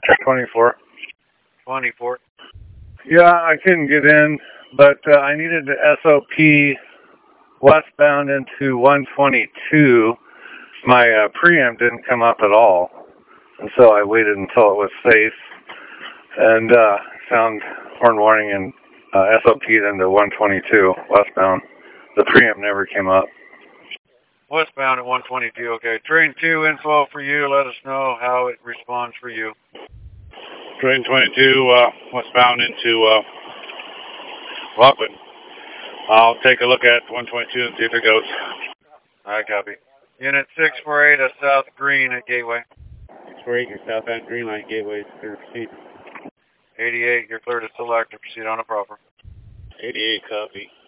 24. 24. Yeah, I couldn't get in, but I needed the SOP westbound into 122. My preamp didn't come up at all, and so I waited until it was safe and found horn warning and SOP'd into 122 westbound. The preamp never came up. Westbound at 122. Okay. Train 2 info for you. Let us know how it responds for you. Train 22 westbound into Rockland. I'll take a look at 122 and see if it goes. I copy. Unit 648 at South Green at Gateway. 648, your southbound Green Line Gateway is clear to proceed. 88, you're clear to select and proceed on a proper. 88, copy.